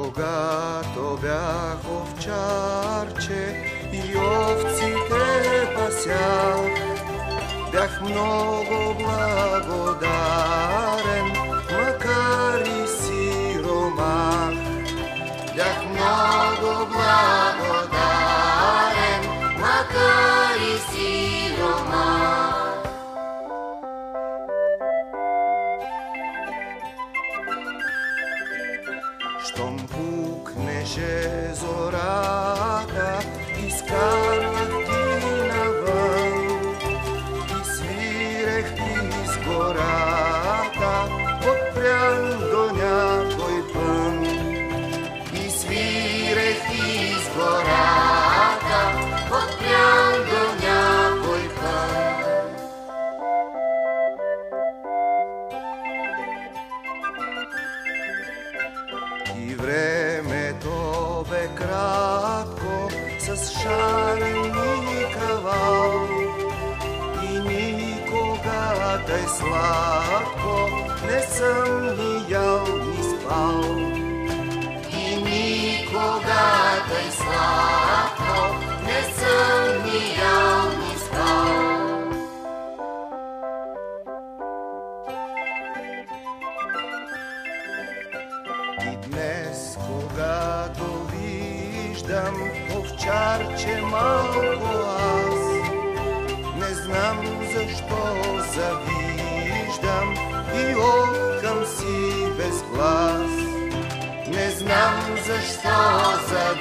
Когато бях овчарче и овците пасях, бях много благодарен, макар и сиромах. Бях много благодарен, макар и сиромах. Щом пукнеше зората, изкарвах ти навън и свирех из гората, подпрян до някой пън. И свирех из гората, подпрян до някой пън. И времето бе кратко с шарен и кавал, и никога тъй сладко не съм ни ял ни спал. И никога тъй сладко не съм ни ял ни спал. И днес, когато виждам овчарче малко аз, не знам защо завиждам и охкам си без глас. Не знам защо завиждам